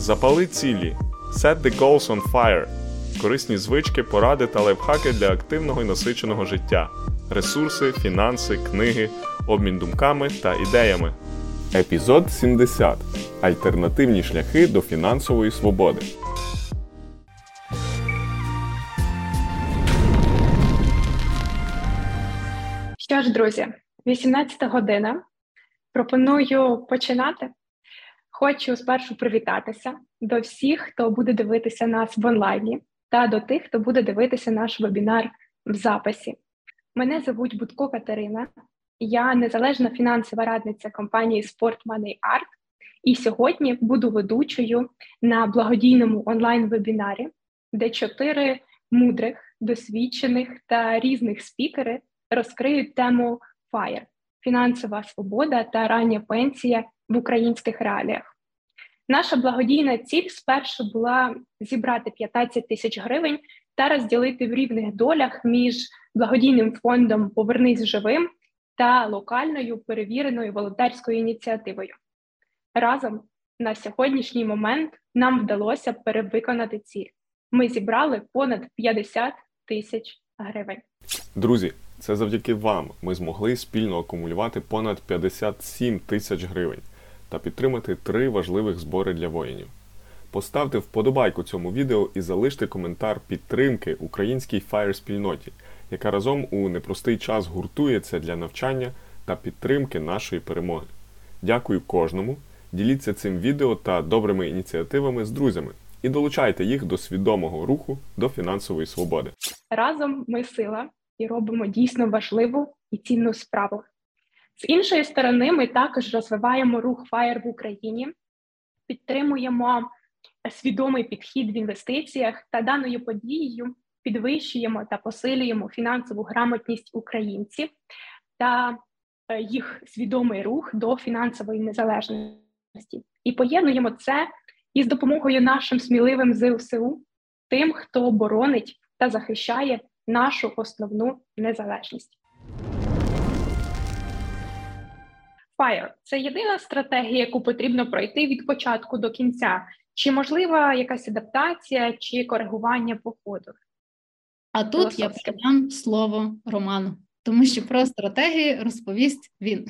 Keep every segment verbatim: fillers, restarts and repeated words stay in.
Запали цілі. Set the goals on fire. Корисні звички, поради та лайфхаки для активного і насиченого життя. Ресурси, фінанси, книги, обмін думками та ідеями. Епізод сімдесят. Альтернативні шляхи до фінансової свободи. Що ж, друзі, вісімнадцята година. Пропоную починати. Хочу спершу привітатися до всіх, хто буде дивитися нас в онлайні, та до тих, хто буде дивитися наш вебінар в записі. Мене звуть Будко Катерина, я незалежна фінансова радниця компанії Sport Money Art, і сьогодні буду ведучою на благодійному онлайн-вебінарі, де чотири мудрих, досвідчених та різних спікери розкриють тему фаєр – фінансова свобода та рання пенсія в українських реаліях. Наша благодійна ціль спершу була зібрати п'ятнадцять тисяч гривень та розділити в рівних долях між благодійним фондом «Повернись живим» та локальною перевіреною волонтерською ініціативою. Разом на сьогоднішній момент нам вдалося перевиконати ціль. Ми зібрали понад п'ятдесят тисяч гривень. Друзі, це завдяки вам ми змогли спільно акумулювати понад п'ятдесят сім тисяч гривень та підтримати три важливих збори для воїнів. Поставте вподобайку цьому відео і залиште коментар підтримки українській фаєр-спільноті, яка разом у непростий час гуртується для навчання та підтримки нашої перемоги. Дякую кожному, діліться цим відео та добрими ініціативами з друзями і долучайте їх до свідомого руху до фінансової свободи. Разом ми сила і робимо дійсно важливу і цінну справу. З іншої сторони, ми також розвиваємо рух фаєр в Україні, підтримуємо свідомий підхід в інвестиціях та даною подією підвищуємо та посилюємо фінансову грамотність українців та їх свідомий рух до фінансової незалежності. І поєднуємо це із допомогою нашим сміливим зе у се у, тим, хто боронить та захищає нашу основну незалежність. фаєр – це єдина стратегія, яку потрібно пройти від початку до кінця. Чи можлива якась адаптація, чи коригування по ходу? А тут я передам слово Роману, тому що про стратегії розповість він.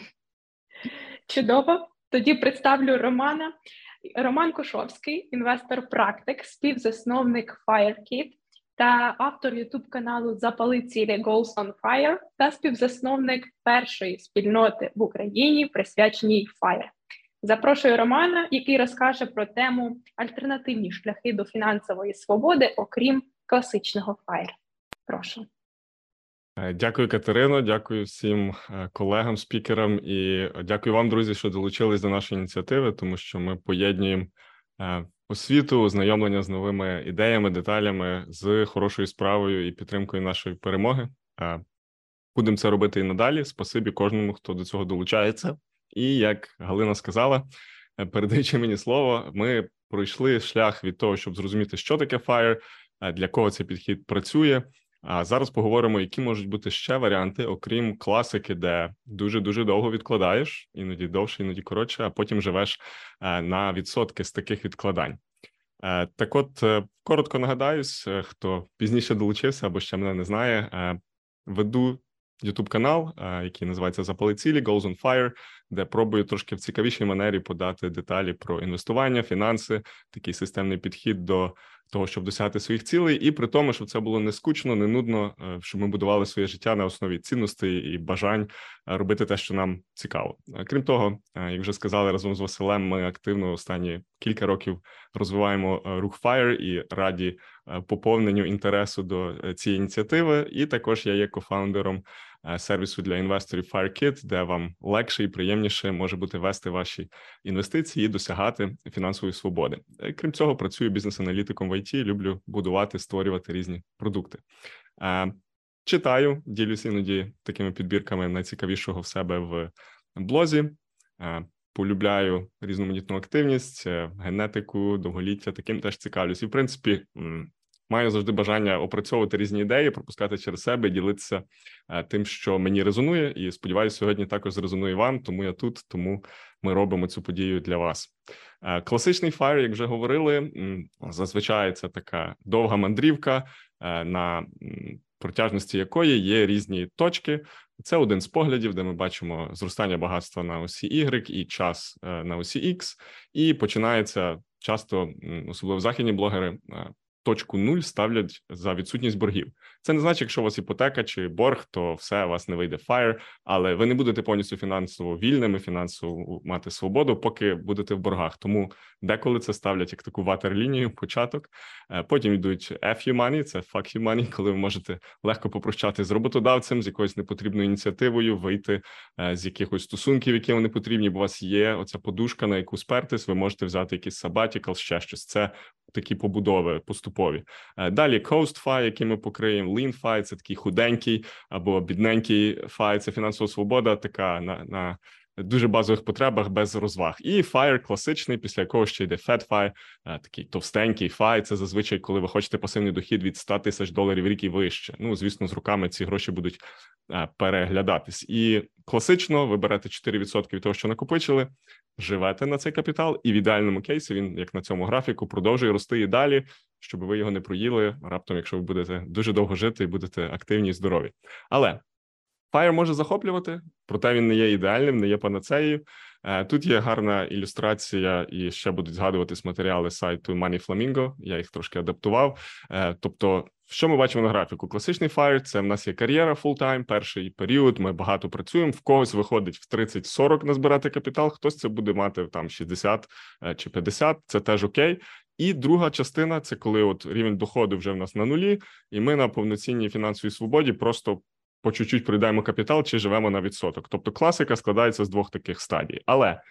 Чудово. Тоді представлю Романа. Роман Кошовський, інвестор-практик, співзасновник FireKit та автор ютуб-каналу «Запали цілі Goals on Fire» та співзасновник першої спільноти в Україні, присвяченій FireKit. Запрошую Романа, який розкаже про тему «Альтернативні шляхи до фінансової свободи, окрім класичного фаєр». Прошу. Дякую, Катерино, дякую всім колегам, спікерам і дякую вам, друзі, що долучились до нашої ініціативи, тому що ми поєднуємо освіту, ознайомлення з новими ідеями, деталями, з хорошою справою і підтримкою нашої перемоги. Будемо це робити і надалі. Спасибі кожному, хто до цього долучається. І, як Галина сказала, передаючи мені слово, ми пройшли шлях від того, щоб зрозуміти, що таке фаєр, для кого цей підхід працює. А зараз поговоримо, які можуть бути ще варіанти, окрім класики, де дуже-дуже довго відкладаєш, іноді довше, іноді коротше, а потім живеш на відсотки з таких відкладань. Так от, коротко нагадаюсь, хто пізніше долучився або ще мене не знає, веду ютуб-канал, який називається «Запали цілі Goals on Fire», де пробую трошки в цікавішій манері подати деталі про інвестування, фінанси, такий системний підхід до того, щоб досягати своїх цілей, і при тому, щоб це було не скучно, не нудно, щоб ми будували своє життя на основі цінностей і бажань робити те, що нам цікаво. Крім того, як вже сказали, разом з Василем ми активно останні кілька років розвиваємо рух FireKit і раді поповненню інтересу до цієї ініціативи, і також я є кофаундером сервісу для інвесторів FireKit, де вам легше і приємніше може бути вести ваші інвестиції і досягати фінансової свободи. Крім цього, працюю бізнес-аналітиком в ай ті, люблю будувати, створювати різні продукти. Читаю, ділюся іноді такими підбірками найцікавішого в себе в блозі. Полюбляю різноманітну активність, генетику, довголіття, таким теж цікавлюсь. І, в принципі, маю завжди бажання опрацьовувати різні ідеї, пропускати через себе, ділитися тим, що мені резонує, і сподіваюся, сьогодні також зрезонує вам, тому я тут, тому ми робимо цю подію для вас. Класичний фаєр, як вже говорили, зазвичай це така довга мандрівка, на протяжності якої є різні точки. Це один з поглядів, де ми бачимо зростання багатства на осі Y і час на осі X, і починається часто, особливо західні блогери, точку нуль ставлять за відсутність боргів. Це не значить, якщо у вас іпотека чи борг, то все, у вас не вийде фаєр, але ви не будете повністю фінансово вільними, фінансово мати свободу, поки будете в боргах. Тому деколи це ставлять як таку ватерлінію, початок. Потім йдуть еф ю money, це fuck you money, коли ви можете легко попрощати з роботодавцем, з якоюсь непотрібною ініціативою, вийти з якихось стосунків, які вам не потрібні, бо у вас є оця подушка, на яку спертись, ви можете взяти якийсь sabbatical, ще щось. Це такі побудови поступові. Далі coast fi, який ми покриємо, lean fi, це такий худенький або бідненький fi, це фінансова свобода, така на, на дуже базових потребах без розваг. І fire класичний, після якого ще йде fat fi, такий товстенький fi, це зазвичай, коли ви хочете пасивний дохід від сто тисяч доларів в рік і вище. Ну, звісно, з роками ці гроші будуть переглядатись. І класично ви берете чотири відсотки від того, що накопичили, живете на цей капітал, і в ідеальному кейсі він, як на цьому графіку, продовжує рости і далі, щоб ви його не проїли раптом, якщо ви будете дуже довго жити і будете активні і здорові. Але фаєр може захоплювати, проте він не є ідеальним, не є панацеєю. Тут є гарна ілюстрація, і ще будуть згадуватись матеріали сайту Money Flamingo, я їх трошки адаптував. Тобто, що ми бачимо на графіку? Класичний фаєр – це в нас є кар'єра фултайм, перший період, ми багато працюємо, в когось виходить в тридцять-сорок назбирати капітал, хтось це буде мати там шістдесят чи п'ятдесят, це теж окей. І друга частина – це коли от рівень доходу вже в нас на нулі, і ми на повноцінній фінансовій свободі просто по чуть-чуть проїдаємо капітал чи живемо на відсоток. Тобто класика складається з двох таких стадій. Але,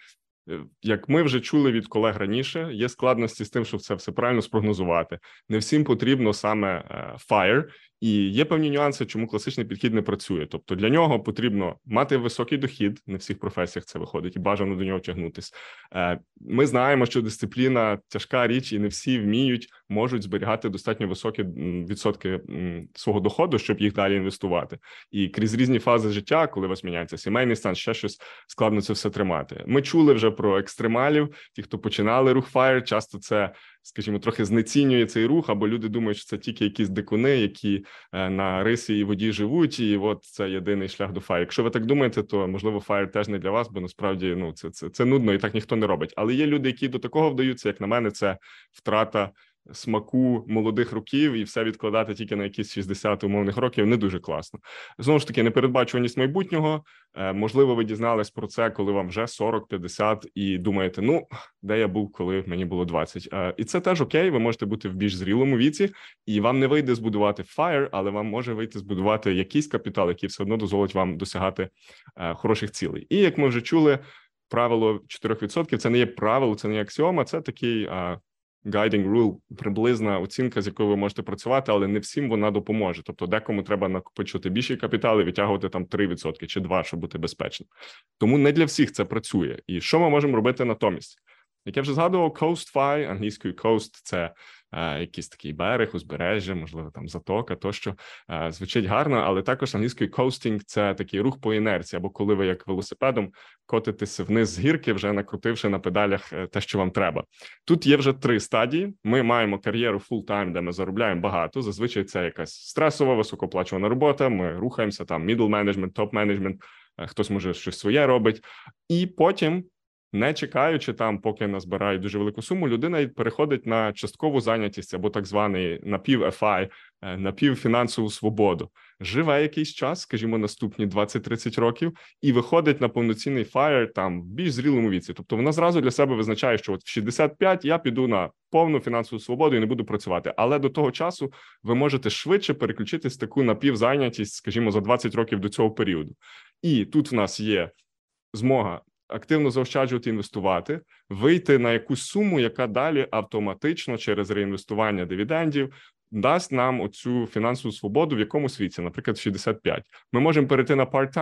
як ми вже чули від колег раніше, є складності з тим, щоб це все правильно спрогнозувати. Не всім потрібно саме фаєр, і є певні нюанси, чому класичний підхід не працює. Тобто для нього потрібно мати високий дохід, не в всіх професіях це виходить, і бажано до нього тягнутись. Ми знаємо, що дисципліна – тяжка річ, і не всі вміють, можуть зберігати достатньо високі відсотки свого доходу, щоб їх далі інвестувати. І крізь різні фази життя, коли у вас міняється сімейний стан, ще щось, складно це все тримати. Ми чули вже про екстремалів, ті, хто починали рух фаєр, часто це, скажімо, трохи знецінює цей рух, або люди думають, що це тільки якісь дикуни, які на рисі і воді живуть, і от це єдиний шлях до фаєр. Якщо ви так думаєте, то, можливо, фаєр теж не для вас, бо насправді, ну, це, це, це нудно, і так ніхто не робить. Але є люди, які до такого вдаються, як на мене, це втрата смаку молодих років і все відкладати тільки на якісь шістдесят умовних років не дуже класно. Знову ж таки, непередбачуваність майбутнього. Можливо, ви дізнались про це, коли вам вже сорок-п'ятдесят і думаєте, ну, де я був, коли мені було двадцять. І це теж окей, ви можете бути в більш зрілому віці, і вам не вийде збудувати фаєр, але вам може вийти збудувати якийсь капітал, який все одно дозволить вам досягати хороших цілей. І, як ми вже чули, правило чотири відсотки – це не є правило, це не є аксіома, це такий guiding rule, приблизна оцінка, з якою ви можете працювати, але не всім вона допоможе. Тобто декому треба накопичувати більший капітал і витягувати там три відсотки чи два, щоб бути безпечним. Тому не для всіх це працює. І що ми можемо робити натомість? Як я вже згадував, coast fi, англійською coast – це е, якийсь такий берег, узбережжя, можливо, там затока, тощо. Е, звучить гарно, але також англійською coasting – це такий рух по інерції, або коли ви як велосипедом котитеся вниз з гірки, вже накрутивши на педалях те, що вам треба. Тут є вже три стадії. Ми маємо кар'єру full-time, де ми заробляємо багато. Зазвичай це якась стресова, високооплачувана робота. Ми рухаємося там middle management, top management, хтось може щось своє робить. І потім, не чекаючи там, поки назбирають дуже велику суму, людина переходить на часткову зайнятість або так званий напів-еф ай, напівфінансову свободу. Живе якийсь час, скажімо, наступні двадцять-тридцять років, і виходить на повноцінний фаєр там в більш зрілому віці. Тобто вона зразу для себе визначає, що от в шістдесят п'ять я піду на повну фінансову свободу і не буду працювати. Але до того часу ви можете швидше переключитись в таку напівзайнятість, скажімо, за двадцять років до цього періоду. І тут в нас є змога активно заощаджувати, інвестувати, вийти на якусь суму, яка далі автоматично через реінвестування дивідендів дасть нам оцю фінансову свободу в якомусь віці, наприклад, шістдесят п'ять. Ми можемо перейти на part-time,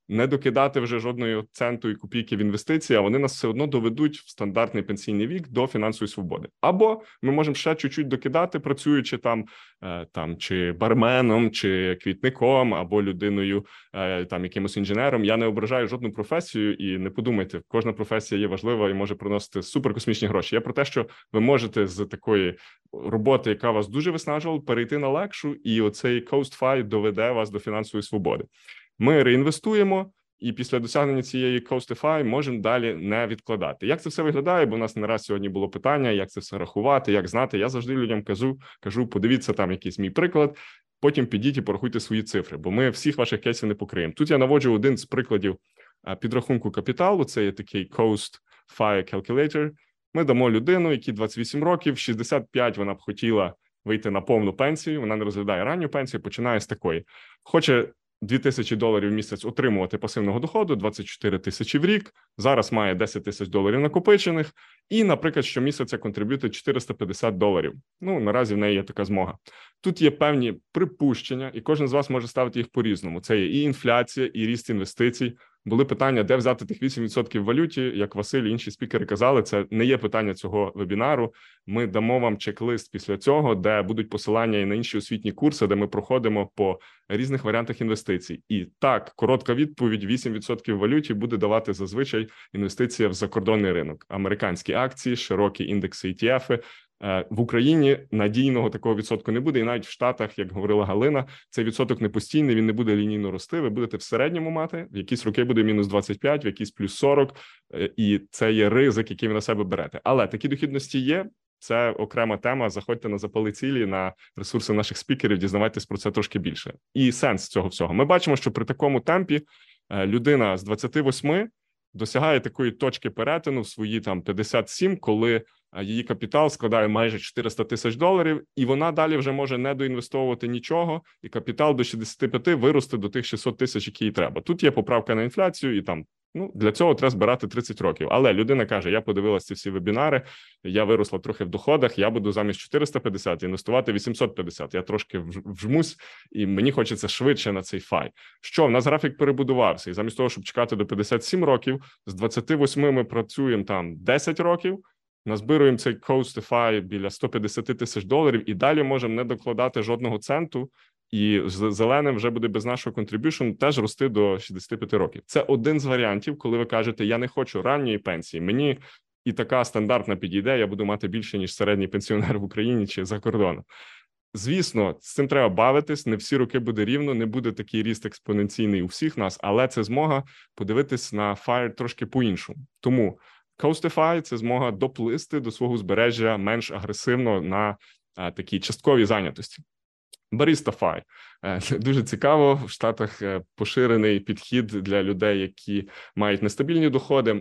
не докидати вже жодної центу і копійки в інвестиції, а вони нас все одно доведуть в стандартний пенсійний вік до фінансової свободи. Або ми можемо ще чуть-чуть докидати, працюючи там, там чи барменом, чи квітником, або людиною, там якимось інженером. Я не ображаю жодну професію, і не подумайте, кожна професія є важлива і може приносити суперкосмічні гроші. Я про те, що ви можете з такої роботи, яка вас дуже виснажувала, перейти на легшу, і оцей Coast-Fi доведе вас до фінансової свободи. Ми реінвестуємо, і після досягнення цієї Coast-Fi можемо далі не відкладати. Як це все виглядає? Бо у нас не раз сьогодні було питання, як це все рахувати, як знати. Я завжди людям кажу, кажу, подивіться там якийсь мій приклад, потім підіть і порахуйте свої цифри, бо ми всіх ваших кейсів не покриємо. Тут я наводжу один з прикладів підрахунку капіталу, це є такий Coast-Fi Calculator. Ми дамо людину, якій двадцять вісім років, шістдесят п'ять вона б хотіла вийти на повну пенсію, вона не розглядає ранню пенсію, починає з такої. Хоче дві тисячі доларів в місяць отримувати пасивного доходу, двадцять чотири тисячі в рік, зараз має десять тисяч доларів накопичених, і, наприклад, щомісяця контриб'ютить чотириста п'ятдесят доларів. Ну, наразі в неї є така змога. Тут є певні припущення, і кожен з вас може ставити їх по-різному. Це є і інфляція, і ріст інвестицій. Були питання, де взяти тих вісім відсотків в валюті, як Василь і інші спікери казали, це не є питання цього вебінару. Ми дамо вам чек-лист після цього, де будуть посилання і на інші освітні курси, де ми проходимо по різних варіантах інвестицій. І так, коротка відповідь, вісім відсотків в валюті буде давати зазвичай інвестиція в закордонний ринок. Американські акції, широкі індекси і ті ефи. В Україні надійного такого відсотку не буде, і навіть в Штатах, як говорила Галина, цей відсоток не постійний, він не буде лінійно рости, ви будете в середньому мати, в якісь роки буде мінус двадцять п'ять, в якісь плюс сорок, і це є ризик, який ви на себе берете. Але такі дохідності є, це окрема тема, заходьте на Запали цілі, на ресурси наших спікерів, дізнавайтесь про це трошки більше. І сенс цього всього. Ми бачимо, що при такому темпі людина з двадцяти восьми досягає такої точки перетину в свої там п'ятдесят сім, коли її капітал складає майже чотириста тисяч доларів, і вона далі вже може не доінвестовувати нічого, і капітал до шістдесят п'ять виросте до тих шістсот тисяч, які їй треба. Тут є поправка на інфляцію, і там, ну, для цього треба збирати тридцять років. Але людина каже, я подивилася ці всі вебінари, я виросла трохи в доходах, я буду замість чотириста п'ятдесят інвестувати вісімсот п'ятдесят. Я трошки вжмусь, і мені хочеться швидше на цей фай. Що, в нас графік перебудувався, і замість того, щоб чекати до п'ятдесят сім років, з двадцяти восьми ми працюємо там десять років, назбируємо цей Coast-Fi біля сто п'ятдесят тисяч доларів, і далі можемо не докладати жодного центу, і зеленим вже буде без нашого contribution теж рости до шістдесят п'ять років. Це один з варіантів, коли ви кажете, я не хочу ранньої пенсії, мені і така стандартна підійде, я буду мати більше, ніж середній пенсіонер в Україні чи за кордоном. Звісно, з цим треба бавитись, не всі роки буде рівно, не буде такий ріст експоненційний у всіх нас, але це змога подивитись на фаєр трошки по-іншому. Тому Coast-Fi – це змога доплисти до свого узбережжя менш агресивно на а, такій частковій зайнятості. Barista-Fi. Дуже цікаво, в Штатах поширений підхід для людей, які мають нестабільні доходи.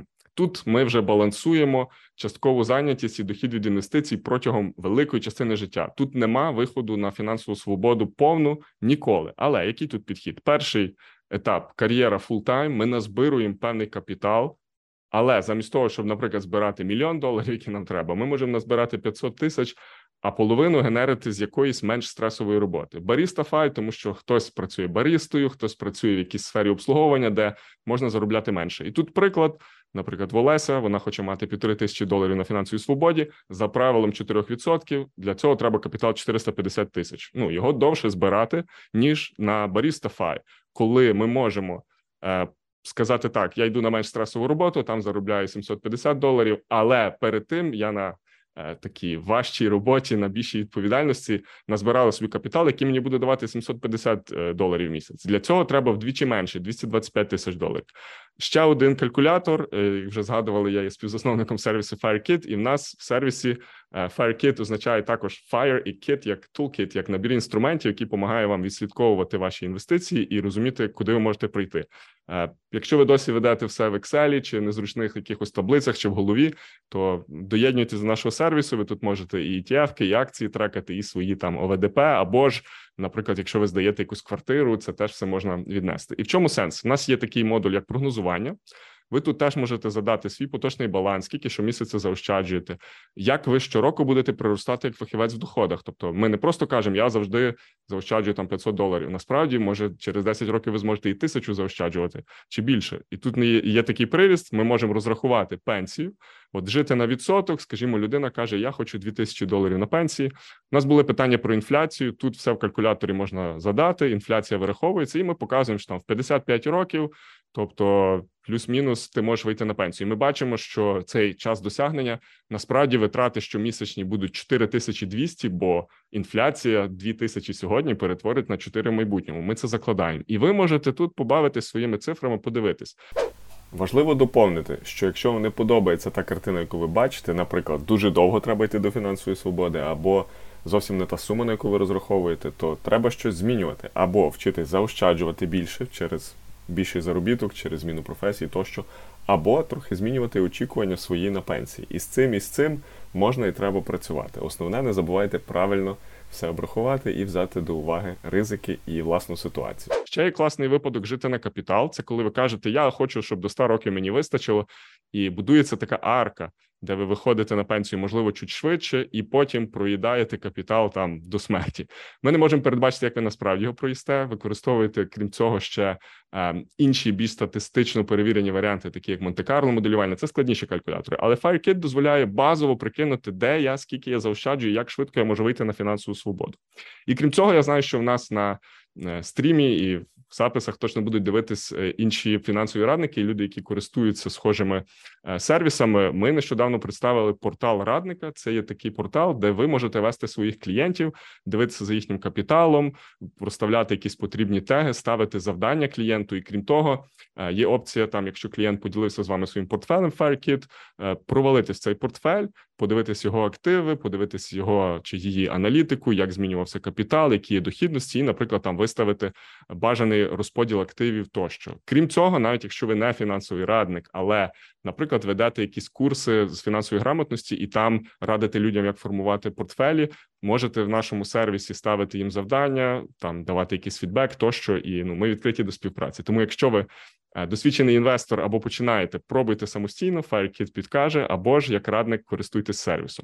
Тут ми вже балансуємо часткову зайнятість і дохід від інвестицій протягом великої частини життя. Тут нема виходу на фінансову свободу повну ніколи. Але який тут підхід? Перший етап – кар'єра фултайм, ми назбируємо певний капітал, але замість того, щоб, наприклад, збирати мільйон доларів, які нам треба, ми можемо назбирати п'ятсот тисяч, а половину генерити з якоїсь менш стресової роботи. Barista-Fi, тому що хтось працює баристою, хтось працює в якійсь сфері обслуговування, де можна заробляти менше. І тут приклад, наприклад, в Олеся, вона хоче мати півтори тисячі доларів на фінансовій свободі, за правилом чотири відсотки, для цього треба капітал чотириста п'ятдесят тисяч. Ну, його довше збирати, ніж на Barista-Fi, коли ми можемо е, сказати так, я йду на менш стресову роботу, там заробляю сімсот п'ятдесят доларів, але перед тим я на такій важчій роботі, на більшій відповідальності назбирала собі капітал, який мені буде давати сімсот п'ятдесят доларів в місяць. Для цього треба вдвічі менше, двісті двадцять п'ять тисяч доларів. Ще один калькулятор, як вже згадували, я є співзасновником сервісу FireKit, і в нас в сервісі FireKit означає також Fire і Kit як toolkit, як набір інструментів, який допомагає вам відслідковувати ваші інвестиції і розуміти, куди ви можете прийти. Якщо ви досі ведете все в Excel чи незручних якихось таблицях чи в голові, то доєднуйтесь до нашого сервісу, ви тут можете і і ті еф-ки, і акції трекати, і свої там о ве де пе, або ж, наприклад, якщо ви здаєте якусь квартиру, це теж все можна віднести. І в чому сенс? У нас є такий модуль, як прогнозування. Ви тут теж можете задати свій поточний баланс, скільки щомісяця заощаджуєте, як ви щороку будете приростати як фахівець в доходах. Тобто ми не просто кажемо, я завжди заощаджую там п'ятсот доларів. Насправді, може, через десять років ви зможете і тисячу заощаджувати, чи більше. І тут є, є такий приріст, ми можемо розрахувати пенсію, от жити на відсоток, скажімо, людина каже, я хочу дві тисячі доларів на пенсії. У нас були питання про інфляцію, тут все в калькуляторі можна задати, інфляція вираховується, і ми показуємо, що там в п'ятдесят п'ять років, тобто плюс-мінус ти можеш вийти на пенсію. І ми бачимо, що цей час досягнення, насправді витрати щомісячні будуть чотири тисячі двісті, бо інфляція дві тисячі сьогодні перетворить на чотири в майбутньому. Ми це закладаємо. І ви можете тут побавитись своїми цифрами, подивитись. Важливо доповнити, що якщо вам не подобається та картина, яку ви бачите, наприклад, дуже довго треба йти до фінансової свободи, або зовсім не та сума, на яку ви розраховуєте, то треба щось змінювати, або вчитись заощаджувати більше через більший заробіток, через зміну професії тощо, або трохи змінювати очікування свої на пенсії. І з цим, і з цим можна і треба працювати. Основне, не забувайте правильно все обрахувати і взяти до уваги ризики і власну ситуацію. Ще є класний випадок жити на капітал. Це коли ви кажете, я хочу, щоб до ста років мені вистачило, і будується така арка, де ви виходите на пенсію, можливо, чуть швидше, і потім проїдаєте капітал там до смерті. Ми не можемо передбачити, як ви насправді його проїсте. Використовуєте, крім цього, ще е, інші більш статистично перевірені варіанти, такі як Монте-Карло моделювання. Це складніші калькулятори. Але FireKit дозволяє базово прикинути, де я, скільки я заощаджую, як швидко я можу вийти на фінансову свободу. І крім цього, я знаю, що в нас на е, стрімі і в записах точно будуть дивитись інші фінансові радники і люди, які користуються схожими сервісами. Ми нещодавно представили портал радника. Це є такий портал, де ви можете вести своїх клієнтів, дивитися за їхнім капіталом, проставляти якісь потрібні теги, ставити завдання клієнту. І крім того, є опція там, якщо клієнт поділився з вами своїм портфелем FireKit, провалитись в цей портфель, подивитись його активи, подивитись його чи її аналітику, як змінювався капітал, які є дохідності, і, наприклад, там виставити бажаний розподіл активів тощо. Крім цього, навіть якщо ви не фінансовий радник, але, наприклад, ведете якісь курси з фінансової грамотності і там радите людям, як формувати портфелі, можете в нашому сервісі ставити їм завдання, там давати якийсь фідбек тощо, і ну, ми відкриті до співпраці. Тому якщо ви досвідчений інвестор або починаєте, пробуйте самостійно, FireKit підкаже, або ж як радник користуйтесь сервісом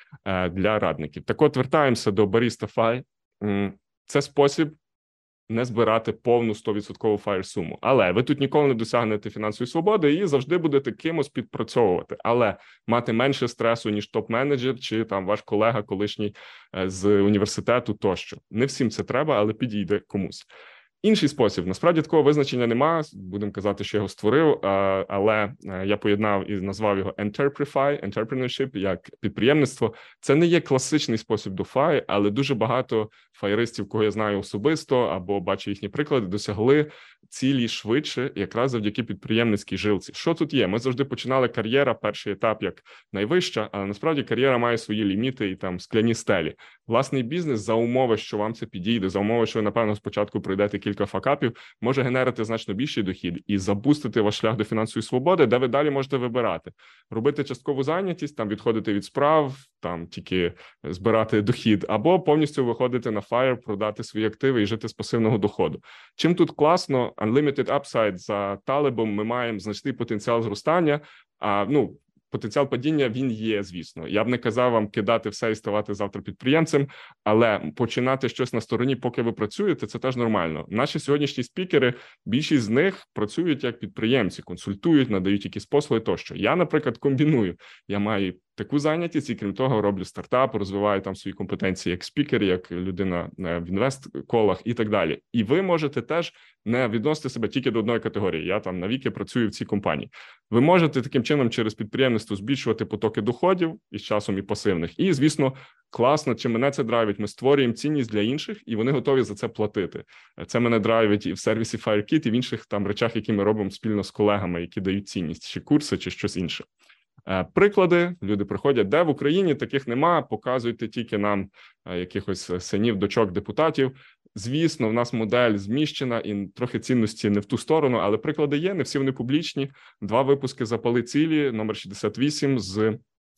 для радників. Так от, вертаємося до Barista Fi. Це спосіб не збирати повну сто відсотків фаєр-суму. Але ви тут ніколи не досягнете фінансової свободи і завжди будете кимось підпрацьовувати. Але мати менше стресу, ніж топ-менеджер чи там ваш колега колишній з університету тощо. Не всім це треба, але підійде комусь. Інший спосіб, насправді такого визначення нема, будемо казати, що я його створив, але я поєднав і назвав його Enterprise, Entrepreneurship, як підприємництво. Це не є класичний спосіб до фай, але дуже багато фаєристів, кого я знаю особисто, або бачу їхні приклади, досягли цілі швидше, якраз завдяки підприємницькій жилці. Що тут є? Ми завжди починали кар'єра, перший етап як найвища, але насправді кар'єра має свої ліміти і там скляні стелі. Власний бізнес за умови, що вам це підійде, за умови, що ви, напевно, спочатку пройдете кілька факапів, може генерити значно більший дохід і запустити ваш шлях до фінансової свободи, де ви далі можете вибирати. Робити часткову зайнятість, там відходити від справ, там тільки збирати дохід, або повністю виходити на фаєр, продати свої активи і жити з пасивного доходу. Чим тут класно, Unlimited Upside за Талебом ми маємо значний потенціал зростання, а, ну, потенціал падіння, він є, звісно. Я б не казав вам кидати все і ставати завтра підприємцем, але починати щось на стороні, поки ви працюєте, це теж нормально. Наші сьогоднішні спікери, більшість з них працюють як підприємці, консультують, надають якісь послуги тощо. Я, наприклад, комбіную. Я маю таку зайнятість і, крім того, роблю стартап, розвиваю там свої компетенції як спікер, як людина в інвест-колах і так далі. І ви можете теж не відносити себе тільки до одної категорії. Я там навіки працюю в цій компанії. Ви можете таким чином через підприємництво збільшувати потоки доходів і з часом і пасивних. І, звісно, класно, чи мене це драйвить, ми створюємо цінність для інших, і вони готові за це платити. Це мене драйвить і в сервісі FireKit, і в інших там речах, які ми робимо спільно з колегами, які дають цінність, чи курси, чи щось інше. Приклади, люди приходять, де в Україні таких нема, показуйте тільки нам якихось синів, дочок, депутатів. Звісно, в нас модель зміщена і трохи цінності не в ту сторону, але приклади є, не всі вони публічні. Два випуски «Запали цілі», номер шістдесят вісім з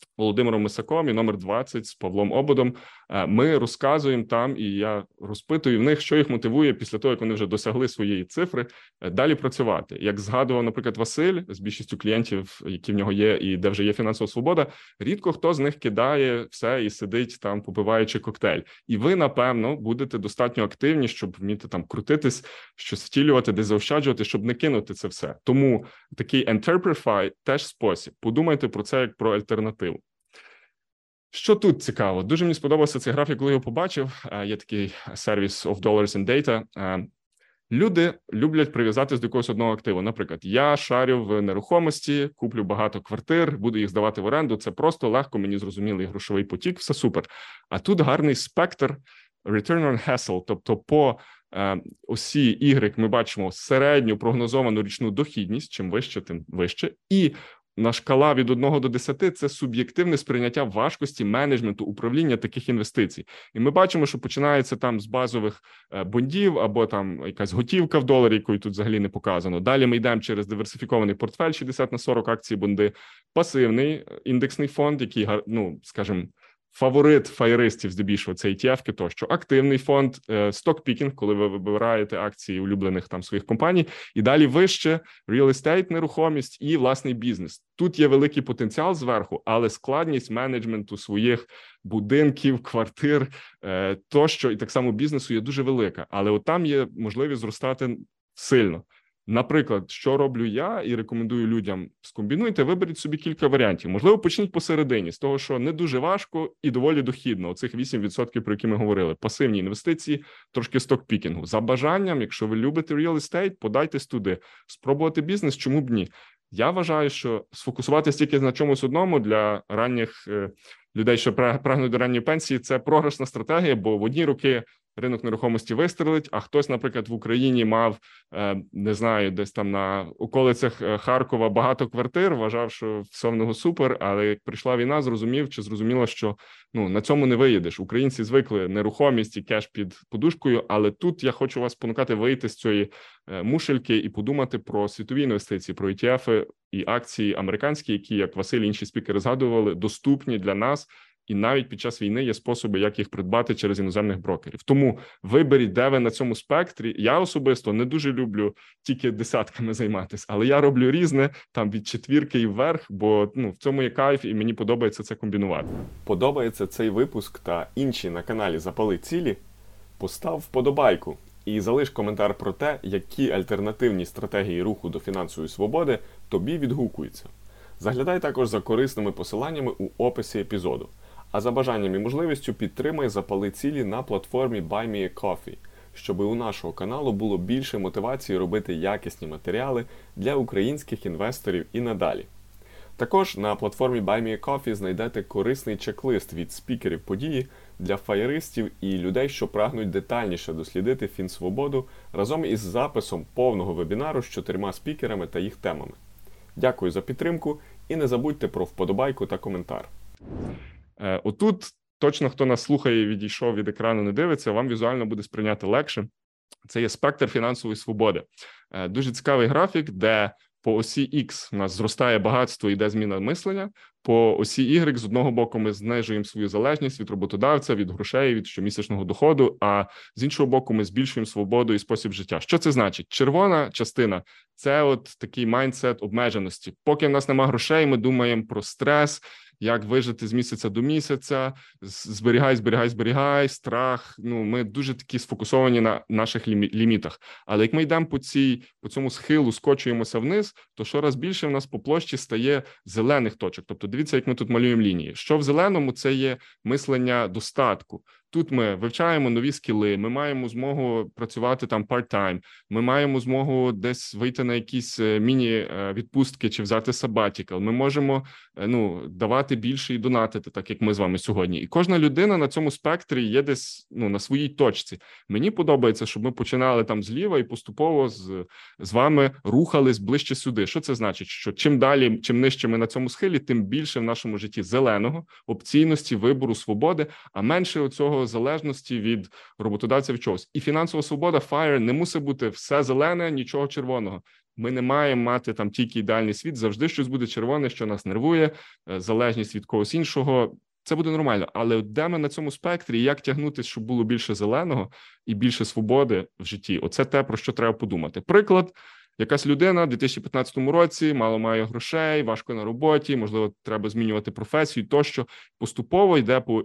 Володимиром Мисаком і номер двадцять з Павлом Ободом. Ми розказуємо там, і я розпитую в них, що їх мотивує після того, як вони вже досягли своєї цифри, далі працювати. Як згадував, наприклад, Василь, з більшістю клієнтів, які в нього є, і де вже є фінансова свобода, рідко хто з них кидає все і сидить там, попиваючи коктейль. І ви, напевно, будете достатньо активні, щоб вміти там крутитись, щось втілювати, десь заощаджувати, щоб не кинути це все. Тому такий Enterprise теж спосіб. Подумайте про це як про альтернативу. Що тут цікаво? Дуже мені сподобався цей графік, коли я його побачив. Є такий сервіс of Dollars and Data. Люди люблять прив'язатись до якогось одного активу. Наприклад, я шарю в нерухомості, куплю багато квартир, буду їх здавати в оренду. Це просто легко, мені зрозумілий грошовий потік, все супер. А тут гарний спектр return on hassle, тобто по осі Y ми бачимо середню прогнозовану річну дохідність, чим вище, тим вище, і на шкала від одного до десяти – це суб'єктивне сприйняття важкості менеджменту, управління таких інвестицій. І ми бачимо, що починається там з базових бондів або там якась готівка в доларі, якої тут взагалі не показано. Далі ми йдемо через диверсифікований портфель шістдесят на сорок акцій, бонди, пасивний індексний фонд, який, ну, скажімо, фаворит фаєристів здебільшого, це і ті еф-ки тощо, активний фонд, сток-пікінг, коли ви вибираєте акції улюблених там своїх компаній, і далі вище real estate, нерухомість і власний бізнес. Тут є великий потенціал зверху, але складність менеджменту своїх будинків, квартир тощо, і так само бізнесу є дуже велика, але от там є можливість зростати сильно. Наприклад, що роблю я і рекомендую людям: скомбінуйте, виберіть собі кілька варіантів. Можливо, почніть посередині, з того, що не дуже важко і доволі дохідно. Оцих вісім відсотків, про які ми говорили. Пасивні інвестиції, трошки сток-пікінгу. За бажанням, якщо ви любите real estate, подайтесь туди. Спробувати бізнес, чому б ні? Я вважаю, що сфокусуватися тільки на чомусь одному для ранніх е, людей, що прагнуть до ранньої пенсії, це програшна стратегія, бо в одні роки ринок нерухомості вистрелить, а хтось, наприклад, в Україні мав, не знаю, десь там на околицях Харкова багато квартир, вважав, що все в нього супер, але як прийшла війна, зрозумів чи зрозуміло, що ну на цьому не виїдеш. Українці звикли нерухомість і кеш під подушкою, але тут я хочу вас спонукати вийти з цієї мушельки і подумати про світові інвестиції, про і ті ефи і акції американські, які, як Василь і інші спікери згадували, доступні для нас. І навіть під час війни є способи, як їх придбати через іноземних брокерів. Тому виберіть, де ви на цьому спектрі. Я особисто не дуже люблю тільки десятками займатися, але я роблю різне, там від четвірки і вверх, бо ну, в цьому є кайф, і мені подобається це комбінувати. Подобається цей випуск та інші на каналі «Запали цілі»? Постав вподобайку і залиш коментар про те, які альтернативні стратегії руху до фінансової свободи тобі відгукуються. Заглядай також за корисними посиланнями у описі епізоду. А за бажанням і можливістю підтримай «Запали цілі» на платформі Buy Me a Coffee, щоб у нашого каналу було більше мотивації робити якісні матеріали для українських інвесторів і надалі. Також на платформі Buy Me a Coffee знайдете корисний чек-лист від спікерів події для фаєристів і людей, що прагнуть детальніше дослідити фінсвободу разом із записом повного вебінару з чотирма спікерами та їх темами. Дякую за підтримку і не забудьте про вподобайку та коментар. Отут точно, хто нас слухає, відійшов від екрану, не дивиться, вам візуально буде сприйняти легше. Це є спектр фінансової свободи. Дуже цікавий графік, де по осі X у нас зростає багатство, йде зміна мислення. По осі Y з одного боку ми знижуємо свою залежність від роботодавця, від грошей, від щомісячного доходу, а з іншого боку ми збільшуємо свободу і спосіб життя. Що це значить? Червона частина – це от такий майндсет обмеженості. Поки в нас нема грошей, ми думаємо про стрес, як вижити з місяця до місяця, зберігай, зберігай, зберігай, страх. Ну, ми дуже такі сфокусовані на наших лімітах. Але як ми йдемо по, цій, по цьому схилу, скочуємося вниз, то щораз більше в нас по площі стає зелених точок. Тобто дивіться, як ми тут малюємо лінії. Що в зеленому – це є мислення достатку. Тут ми вивчаємо нові скіли, ми маємо змогу працювати там part-time, ми маємо змогу десь вийти на якісь міні-відпустки чи взяти sabbatical, ми можемо ну, давати більше і донатити, так як ми з вами сьогодні. І кожна людина на цьому спектрі є десь ну, на своїй точці. Мені подобається, щоб ми починали там зліва і поступово з, з вами рухались ближче сюди. Що це значить? Що чим далі, чим нижче ми на цьому схилі, тим більше в нашому житті зеленого, опційності, вибору, свободи, а менше оцього залежності від роботодавця від чогось. І фінансова свобода, фаєр, не мусить бути все зелене, нічого червоного. Ми не маємо мати там тільки ідеальний світ, завжди щось буде червоне, що нас нервує, залежність від когось іншого. Це буде нормально, але де ми на цьому спектрі, як тягнутися, щоб було більше зеленого і більше свободи в житті? Оце те, про що треба подумати. Приклад. Якась людина в дві тисячі п'ятнадцятому році мало має грошей, важко на роботі, можливо, треба змінювати професію тощо. Поступово йде по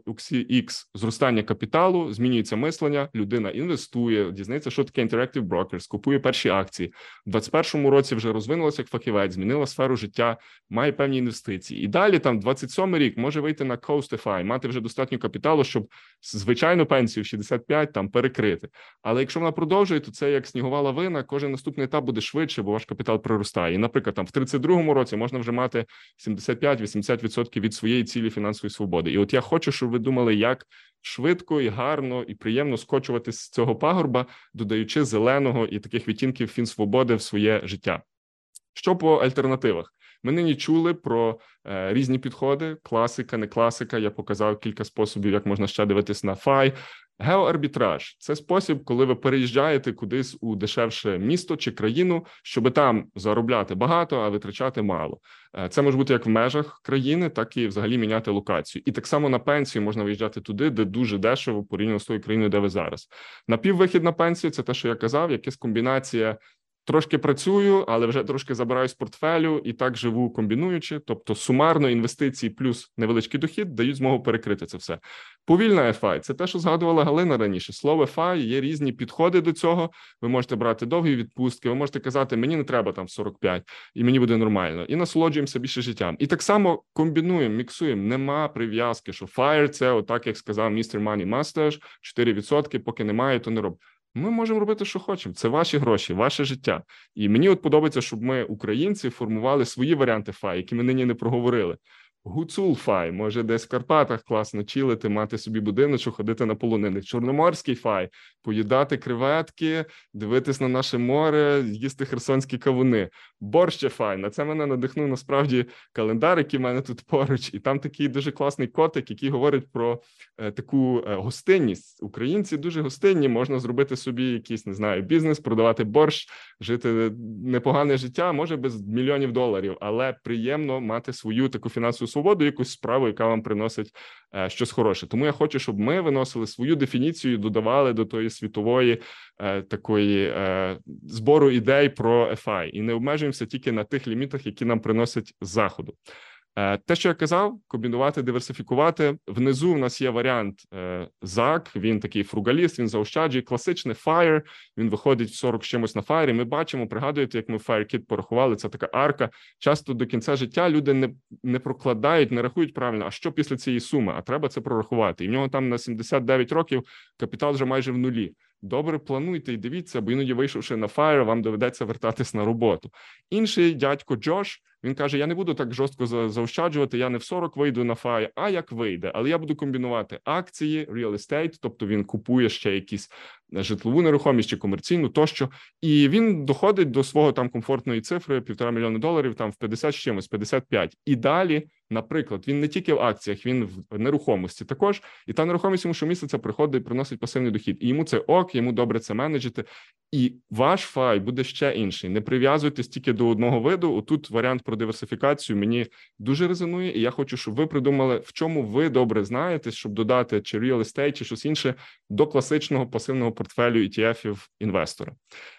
X зростання капіталу, змінюється мислення, людина інвестує, дізнається, що таке Interactive Brokers, купує перші акції. В двадцять першому році вже розвинулася як фахівець, змінила сферу життя, має певні інвестиції. І далі, там, двадцять сьомий рік, може вийти на Coast еф ай, мати вже достатньо капіталу, щоб звичайну пенсію в шістдесят п'ять там перекрити. Але якщо вона продовжує, то це як снігова лавина, кожен наступний етап буде швидше. Швидше, бо ваш капітал приростає. І, наприклад, там в тридцять другому році можна вже мати сімдесят п'ять - вісімдесят відсотків від своєї цілі фінансової свободи. І от я хочу, щоб ви думали, як швидко і гарно і приємно скочувати з цього пагорба, додаючи зеленого і таких відтінків фінсвободи в своє життя. Що по альтернативах? Ми нині чули про е, різні підходи, класика, не класика. Я показав кілька способів, як можна ще дивитись на еф ай. Геоарбітраж – це спосіб, коли ви переїжджаєте кудись у дешевше місто чи країну, щоб там заробляти багато, а витрачати мало. Це може бути як в межах країни, так і взагалі міняти локацію. І так само на пенсію можна виїжджати туди, де дуже дешево порівняно з тою країною, де ви зараз. Напіввихід на пенсію – це те, що я казав, якась комбінація. Трошки працюю, але вже трошки забираю з портфелю і так живу комбінуючи. Тобто сумарно інвестиції плюс невеличкий дохід дають змогу перекрити це все. Повільна еф ай – це те, що згадувала Галина раніше. Слово еф ай, є різні підходи до цього. Ви можете брати довгі відпустки, ви можете казати, мені не треба там сорок п'ять, і мені буде нормально. І насолоджуємося більше життям. І так само комбінуємо, міксуємо. Нема прив'язки, що фаєр – це отак, як сказав містер Money Mustache, чотири відсотки, поки немає, то не роб. Ми можемо робити, що хочемо. Це ваші гроші, ваше життя. І мені от подобається, щоб ми, українці, формували свої варіанти еф ай, які ми нині не проговорили. Гуцул еф ай, може десь в Карпатах класно чилити, мати собі будиночок, ходити на полонини. Чорноморський еф ай, поїдати креветки, дивитись на наше море, їсти херсонські кавуни. Борщ еф ай, на це мене надихнув насправді календар, який в мене тут поруч. І там такий дуже класний котик, який говорить про е, таку е, гостинність. Українці дуже гостинні, можна зробити собі якийсь, не знаю, бізнес, продавати борщ, жити непогане життя, може без мільйонів доларів, але приємно мати свою таку фінансову свободу, якусь справу, яка вам приносить е, щось хороше. Тому я хочу, щоб ми виносили свою дефініцію, додавали до тої світової е, такої е, збору ідей про еф ай і не обмежуємося тільки на тих лімітах, які нам приносять з заходу. Е, те, що я казав, комбінувати, диверсифікувати. Внизу в нас є варіант е, зак, він такий фругаліст, він заощаджує. Класичний фаєр, він виходить в сорок з чимось на фаєрі. Ми бачимо, пригадуєте, як ми FireKit порахували, це така арка. Часто до кінця життя люди не, не прокладають, не рахують правильно, а що після цієї суми, а треба це прорахувати. І в нього там на сімдесят дев'ять років капітал вже майже в нулі. Добре плануйте і дивіться, бо іноді, вийшовши на фаєр, вам доведеться вертатись на роботу. Інший дядько Джош, він каже, я не буду так жорстко заощаджувати, я не в сорок вийду на фаєр, а як вийде. Але я буду комбінувати акції, real estate, тобто він купує ще якісь житлову нерухомість чи комерційну тощо. І він доходить до свого там комфортної цифри, півтора мільйона доларів, там в п'ятдесят з чимось, п'ятдесят п'ять. І далі, наприклад, він не тільки в акціях, він в нерухомості також. І та нерухомість йому щомісяця приходить і приносить пасивний дохід. І йому це ок, йому добре це менеджити. І ваш фай буде ще інший. Не прив'язуйтесь тільки до одного виду. Отут варіант про диверсифікацію мені дуже резонує, і я хочу, щоб ви придумали, в чому ви добре знаєтесь, щоб додати чи real estate, чи щось інше до класичного пасивного портфелю і ті ефів інвестора.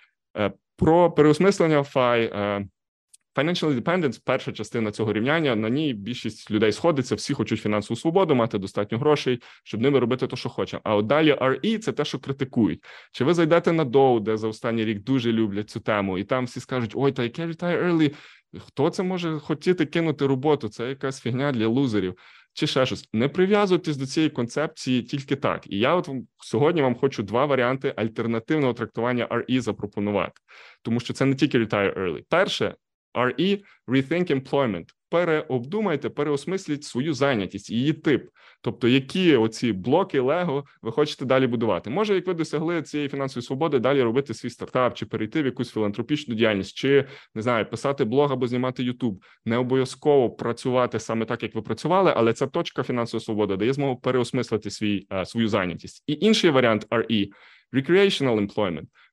Про переосмислення фай. Financial Independence – перша частина цього рівняння, на ній більшість людей сходиться, всі хочуть фінансову свободу, мати достатньо грошей, щоб ними робити те, що хоче. А от далі ар і – це те, що критикують. Чи ви зайдете на Dow, де за останній рік дуже люблять цю тему, і там всі скажуть, ой, та яке retire early, хто це може хотіти кинути роботу, це якась фігня для лузерів. Чи ще щось. Не прив'язуйтесь до цієї концепції тільки так. І я от сьогодні вам хочу два варіанти альтернативного трактування ар і запропонувати. Тому що це не тільки retire early. Перше, ар і – Rethink Employment. Переобдумайте, переосмисліть свою зайнятість, її тип. Тобто, які оці блоки Лего ви хочете далі будувати. Може, як ви досягли цієї фінансової свободи, далі робити свій стартап, чи перейти в якусь філантропічну діяльність, чи, не знаю, писати блог або знімати YouTube. Не обов'язково працювати саме так, як ви працювали, але ця точка фінансової свободи дає змогу переосмислити свій, свою зайнятість. І інший варіант ар і – Recreational Employment.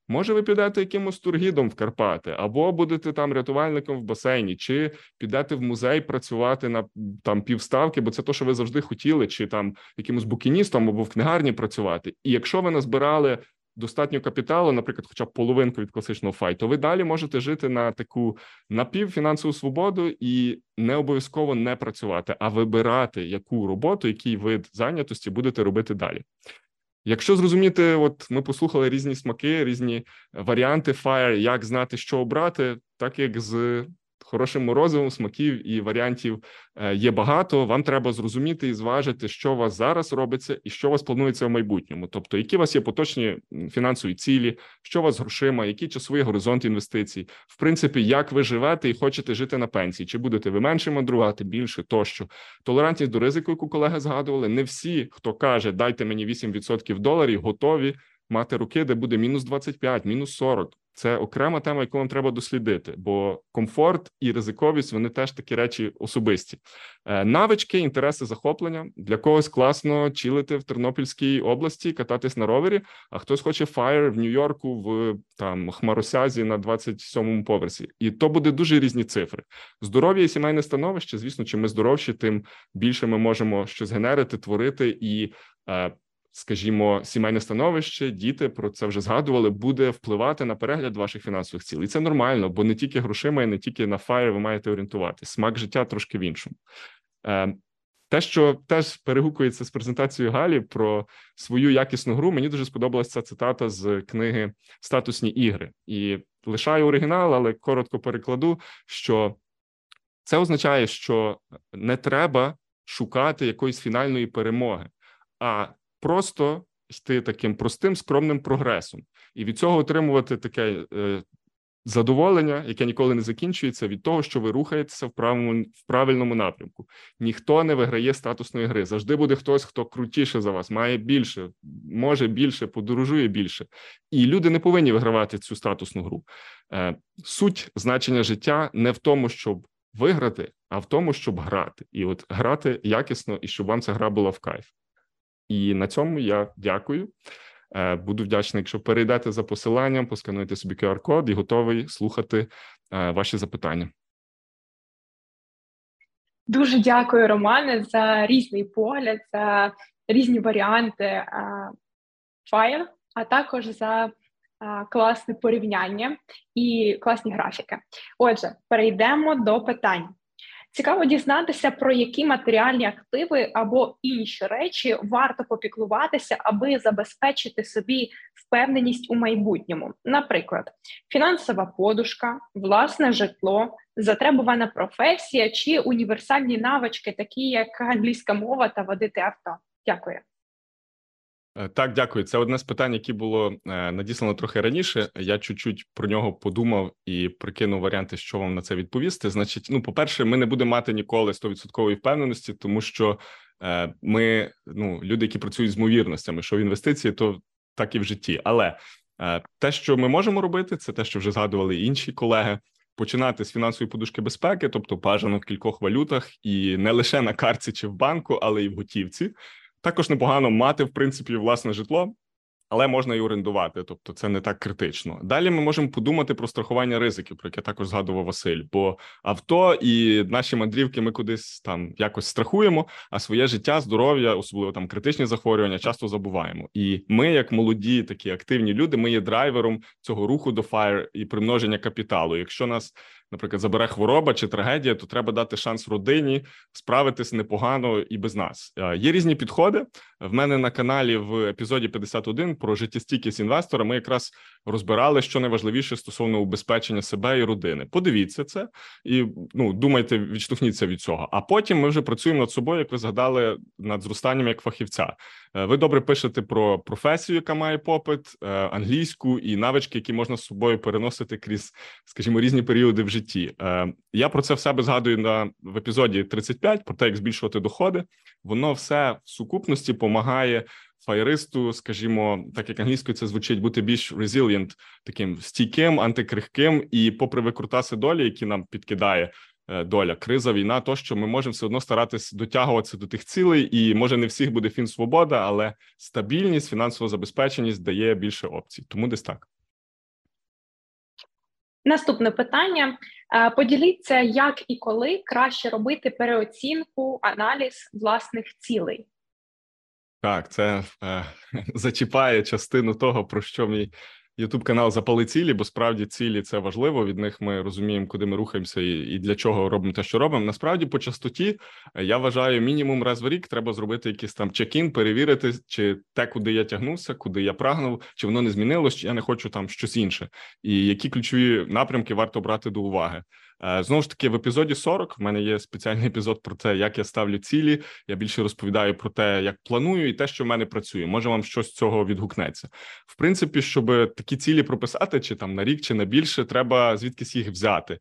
Може, ви підете якимось тургідом в Карпати, або будете там рятувальником в басейні, чи підете в музей працювати на там півставки, бо це те, що ви завжди хотіли, чи там якимось букіністом або в книгарні працювати. І якщо ви назбирали достатньо капіталу, наприклад, хоча б половинку від класичного фай, то ви далі можете жити на таку напівфінансову свободу і не обов'язково не працювати, а вибирати, яку роботу, який вид зайнятості будете робити далі. Якщо зрозуміти, от ми послухали різні смаки, різні варіанти фаєр, як знати, що обрати, так як з хорошим морозивом смаків і варіантів є багато, вам треба зрозуміти і зважити, що у вас зараз робиться і що у вас планується в майбутньому. Тобто, які у вас є поточні фінансові цілі, що у вас з грошима, який часовий горизонт інвестицій, в принципі, як ви живете і хочете жити на пенсії, чи будете ви менше мандрувати, більше, тощо. Толерантність до ризику, яку колеги згадували, не всі, хто каже, дайте мені вісім відсотків доларів, готові мати роки, де буде мінус двадцять п'ять, мінус сорок. Це окрема тема, яку вам треба дослідити, бо комфорт і ризиковість, вони теж такі речі особисті. Навички, інтереси, захоплення. Для когось класно чилити в Тернопільській області, кататись на ровері, а хтось хоче фаєр в Нью-Йорку в там хмаросязі на двадцять сьомому поверсі. І то буде дуже різні цифри. Здоров'я і сімейне становище, звісно, чим ми здоровші, тим більше ми можемо щось генерити, творити і скажімо, сімейне становище, діти, про це вже згадували, буде впливати на перегляд ваших фінансових цілей. І це нормально, бо не тільки грошима і не тільки на фаєр ви маєте орієнтуватись. Смак життя трошки в іншому. Те, що теж перегукується з презентацією Галі про свою якісну гру, мені дуже сподобалася ця цитата з книги «Статусні ігри». І лишаю оригінал, але коротко перекладу, що це означає, що не треба шукати якоїсь фінальної перемоги, а просто йти таким простим, скромним прогресом. І від цього отримувати таке е, задоволення, яке ніколи не закінчується, від того, що ви рухаєтеся в правильному, в правильному напрямку. Ніхто не виграє статусної гри. Завжди буде хтось, хто крутіше за вас, має більше, може більше, подорожує більше. І люди не повинні вигравати цю статусну гру. Е, суть значення життя не в тому, щоб виграти, а в тому, щоб грати. І от грати якісно, і щоб вам ця гра була в кайф. І на цьому я дякую. Буду вдячний, якщо перейдете за посиланням, поскануєте собі ку ар-код і готовий слухати ваші запитання. Дуже дякую, Романе, за різний погляд, за різні варіанти фаєр, а також за класне порівняння і класні графіки. Отже, перейдемо до питань. Цікаво дізнатися, про які матеріальні активи або інші речі варто попіклуватися, аби забезпечити собі впевненість у майбутньому. Наприклад, фінансова подушка, власне житло, затребувана професія чи універсальні навички, такі як англійська мова та водити авто. Дякую. Так, дякую. Це одне з питань, яке було надіслано трохи раніше. Я чуть-чуть про нього подумав і прикинув варіанти, що вам на це відповісти. Значить, ну, по-перше, ми не будемо мати ніколи сто відсотків впевненості, тому що ми, ну, люди, які працюють з ймовірностями, що в інвестиції, то так і в житті. Але те, що ми можемо робити, це те, що вже згадували інші колеги, починати з фінансової подушки безпеки, тобто бажано в кількох валютах, і не лише на картці чи в банку, але й в готівці. Також непогано мати, в принципі, власне житло, але можна і орендувати, тобто це не так критично. Далі ми можемо подумати про страхування ризиків, про яке також згадував Василь, бо авто і наші мандрівки ми кудись там якось страхуємо, а своє життя, здоров'я, особливо там критичні захворювання, часто забуваємо. І ми, як молоді, такі активні люди, ми є драйвером цього руху до фаєр і примноження капіталу. Якщо нас, наприклад, забере хвороба чи трагедія, то треба дати шанс родині справитись непогано і без нас. Є різні підходи. В мене на каналі в епізоді п'ятдесят один про життєстійкість інвестора ми якраз розбирали, що найважливіше стосовно убезпечення себе і родини. Подивіться це і, ну, думайте, відштовхніться від цього. А потім ми вже працюємо над собою, як ви згадали, над зростанням як фахівця. Ви добре пишете про професію, яка має попит, англійську і навички, які можна з собою переносити крізь, скажімо, різні періоди в житті. Я про це в себе згадую на, в епізоді тридцять п'ять, про те, як збільшувати доходи. Воно все в сукупності допомагає фаєристу, скажімо, так як англійською це звучить, бути більш resilient, таким стійким, антикрихким, і попри викрутаси долі, які нам підкидає доля, криза, війна, то, що ми можемо все одно старатись дотягуватися до тих цілей, і може не всіх буде фінсвобода, але стабільність, фінансова забезпеченість дає більше опцій. Тому десь так. Наступне питання. Поділіться, як і коли краще робити переоцінку, аналіз власних цілей. Так, це е, зачіпає частину того, про що мій YouTube-канал «Запали цілі», бо справді цілі – це важливо, від них ми розуміємо, куди ми рухаємося і, і для чого робимо те, що робимо. Насправді, по частоті, я вважаю, мінімум раз в рік треба зробити якийсь там чек-ін, перевірити, чи те, куди я тягнувся, куди я прагнув, чи воно не змінилось, чи я не хочу там щось інше. І які ключові напрямки варто брати до уваги. Знову ж таки, в епізоді сорок в мене є спеціальний епізод про те, як я ставлю цілі. Я більше розповідаю про те, як планую і те, що в мене працює. Може, вам щось з цього відгукнеться. В принципі, щоб такі цілі прописати, чи там на рік, чи на більше, треба звідкись їх взяти.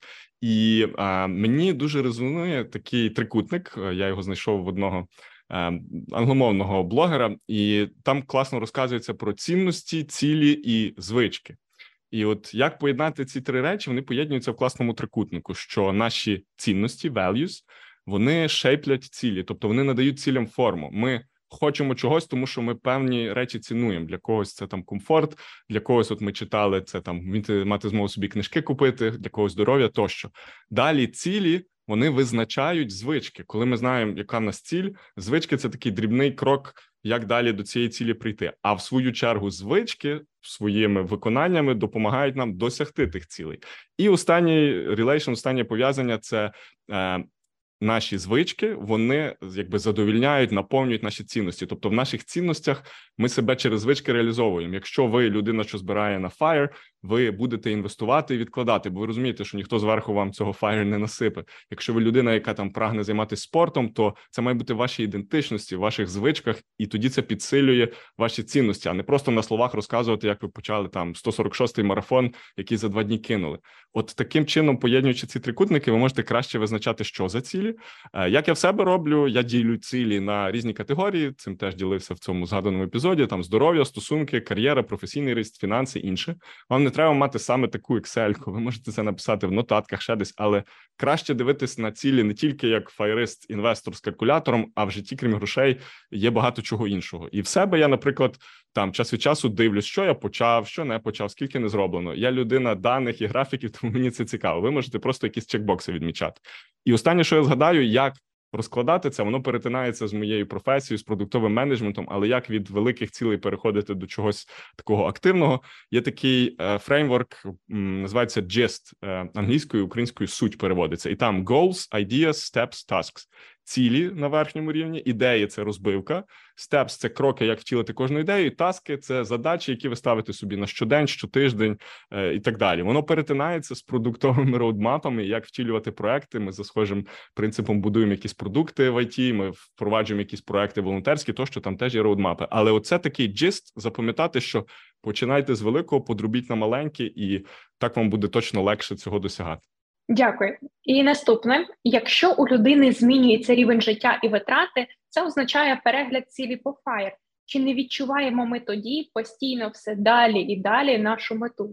І а, мені дуже резонує такий трикутник. Я його знайшов в одного англомовного блогера, і там класно розказується про цінності, цілі і звички. І от як поєднати ці три речі, вони поєднуються в класному трикутнику, що наші цінності, values, вони шейплять цілі, тобто вони надають цілям форму. Ми хочемо чогось, тому що ми певні речі цінуємо. Для когось це там комфорт, для когось, от ми читали, це там вміти мати змогу собі книжки купити, для когось здоров'я тощо. Далі цілі, вони визначають звички. Коли ми знаємо, яка в нас ціль, звички – це такий дрібний крок, як далі до цієї цілі прийти. А в свою чергу звички своїми виконаннями допомагають нам досягти тих цілей. І останній релейшн, останнє пов'язання – це е, наші звички, вони якби задовільняють, наповнюють наші цінності. Тобто в наших цінностях ми себе через звички реалізовуємо. Якщо ви людина, що збирає на фаєр, ви будете інвестувати і відкладати, бо ви розумієте, що ніхто зверху вам цього фаєр не насипе. Якщо ви людина, яка там прагне займатися спортом, то це має бути в вашій ідентичності, в ваших звичках, і тоді це підсилює ваші цінності, а не просто на словах розказувати, як ви почали там сто сорок шостий марафон, який за два дні кинули. От таким чином, поєднуючи ці трикутники, ви можете краще визначати, що за цілі. Як я в себе роблю, я ділю цілі на різні категорії, цим теж ділився в цьому згаданому епізоді, там здоров'я, стосунки, кар'єра, професійний ріст, фінанси, інше. Вам не треба мати саме таку Excel-ку, ви можете це написати в нотатках, ще десь, але краще дивитись на цілі не тільки як фаєрист-інвестор з калькулятором, а в житті, крім грошей, є багато чого іншого. І в себе я, наприклад, там час від часу дивлюсь, що я почав, що не почав, скільки не зроблено. Я людина даних і графіків, тому мені це цікаво. Ви можете просто якісь чекбокси відмічати. І останнє, що я згадаю, як розкладати це, воно перетинається з моєю професією, з продуктовим менеджментом, але як від великих цілей переходити до чогось такого активного. Є такий е, фреймворк, м, називається джест, е, англійською, українською суть переводиться. І там goals, ideas, steps, tasks. Цілі на верхньому рівні, ідеї – це розбивка, steps – це кроки, як втілити кожну ідею, і таски – це задачі, які ви ставите собі на щодень, щотиждень е, і так далі. Воно перетинається з продуктовими роудмапами, як втілювати проекти. Ми за схожим принципом будуємо якісь продукти в ай ті, ми впроваджуємо якісь проекти волонтерські, тощо там теж є роудмапи. Але оце такий джист, запам'ятати, що починайте з великого, подробіть на маленьке, і так вам буде точно легше цього досягати. Дякую. І наступне. Якщо у людини змінюється рівень життя і витрати, це означає перегляд цілі по фаєр. Чи не відчуваємо ми тоді постійно все далі і далі нашу мету?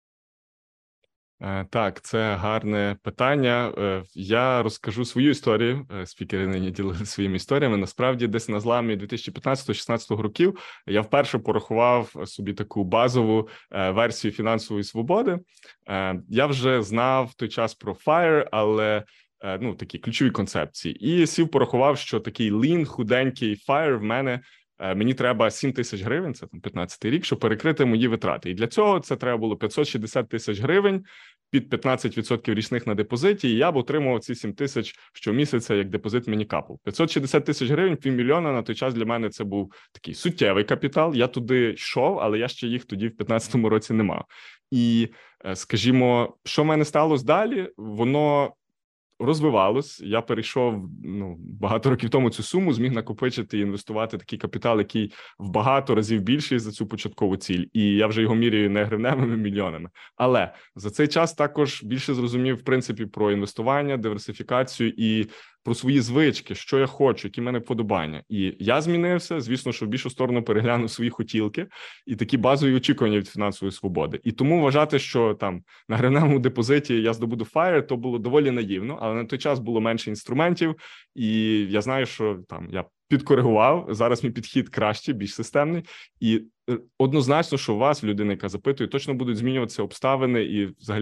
Так, це гарне питання. Я розкажу свою історію. Спікери нині ділили своїми історіями. Насправді, десь на зламі дві тисячі п'ятнадцятого-шістнадцятого років я вперше порахував собі таку базову версію фінансової свободи. Я вже знав в той час про фаєр, але ну, такі ключові концепції. І сів порахував, що такий lean, худенький фаєр в мене мені треба сім тисяч гривень, це там п'ятнадцятий рік, щоб перекрити мої витрати. І для цього це треба було п'ятсот шістдесят тисяч гривень під п'ятнадцять відсотків річних на депозиті, і я б отримував ці сім тисяч щомісяця, як депозит мені капав. п'ятсот шістдесят тисяч гривень, півмільйона на той час для мене це був такий суттєвий капітал. Я туди йшов, але я ще їх тоді в п'ятнадцятому році не мав. І, скажімо, що в мене сталося далі? Воно розвивалось. Я перейшов ну, багато років тому цю суму, зміг накопичити і інвестувати такий капітал, який в багато разів більший за цю початкову ціль. І я вже його міряю не гривневими мільйонами. Але за цей час також більше зрозумів, в принципі, про інвестування, диверсифікацію і про свої звички, що я хочу, які в мене вподобання. І я змінився, звісно, що в більшу сторону переглянув свої хотілки і такі базові очікування від фінансової свободи. І тому вважати, що там на гривневому депозиті я здобуду фаєр, то було доволі наївно, але на той час було менше інструментів, і я знаю, що там я підкоригував, зараз мій підхід кращий, більш системний, і однозначно, що у вас, в людини, яка запитує, точно будуть змінюватися обставини і взагалі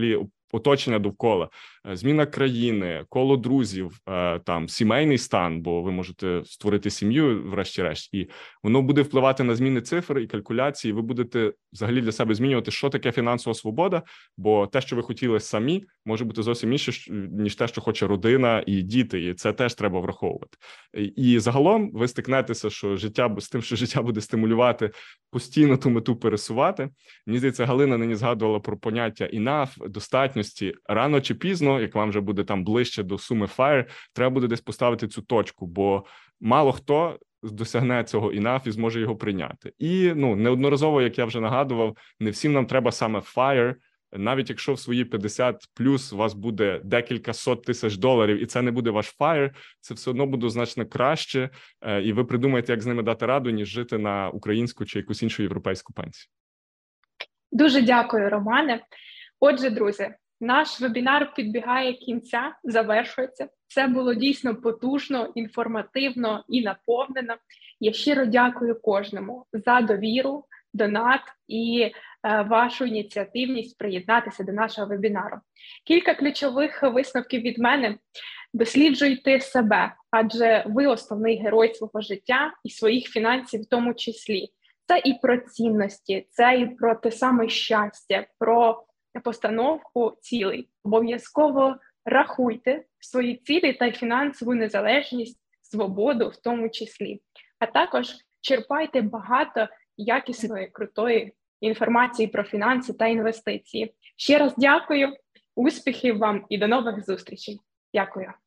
оточення довкола, зміна країни, коло друзів, там сімейний стан, бо ви можете створити сім'ю, врешті-решт, і воно буде впливати на зміни цифр і калькуляції. Ви будете взагалі для себе змінювати, що таке фінансова свобода, бо те, що ви хотіли самі, може бути зовсім інше, ніж те, що хоче родина і діти, і це теж треба враховувати. І загалом ви стикнетеся, що життя з тим, що життя буде стимулювати постійно ту мету пересувати. Мені здається, Галина нині згадувала про поняття enough, достатньості. Рано чи пізно, як вам вже буде там ближче до суми фаєр, треба буде десь поставити цю точку, бо мало хто досягне цього enough і зможе його прийняти. І, ну, неодноразово, як я вже нагадував, не всім нам треба саме fire. Навіть якщо в свої п'ятдесят плюс у вас буде декілька сот тисяч доларів, і це не буде ваш фаєр, це все одно буде значно краще, і ви придумаєте, як з ними дати раду, ніж жити на українську чи якусь іншу європейську пенсію. Дуже дякую, Романе. Отже, друзі, наш вебінар підбігає кінця, завершується. Це було дійсно потужно, інформативно і наповнено. Я щиро дякую кожному за довіру, донат і е, вашу ініціативність приєднатися до нашого вебінару. Кілька ключових висновків від мене. Досліджуйте себе, адже ви основний герой свого життя і своїх фінансів в тому числі. Це і про цінності, це і про те саме щастя, про постановку цілей. Обов'язково рахуйте свої цілі та фінансову незалежність, свободу в тому числі. А також черпайте багато якісної, крутої інформації про фінанси та інвестиції. Ще раз дякую, успіхів вам і до нових зустрічей. Дякую.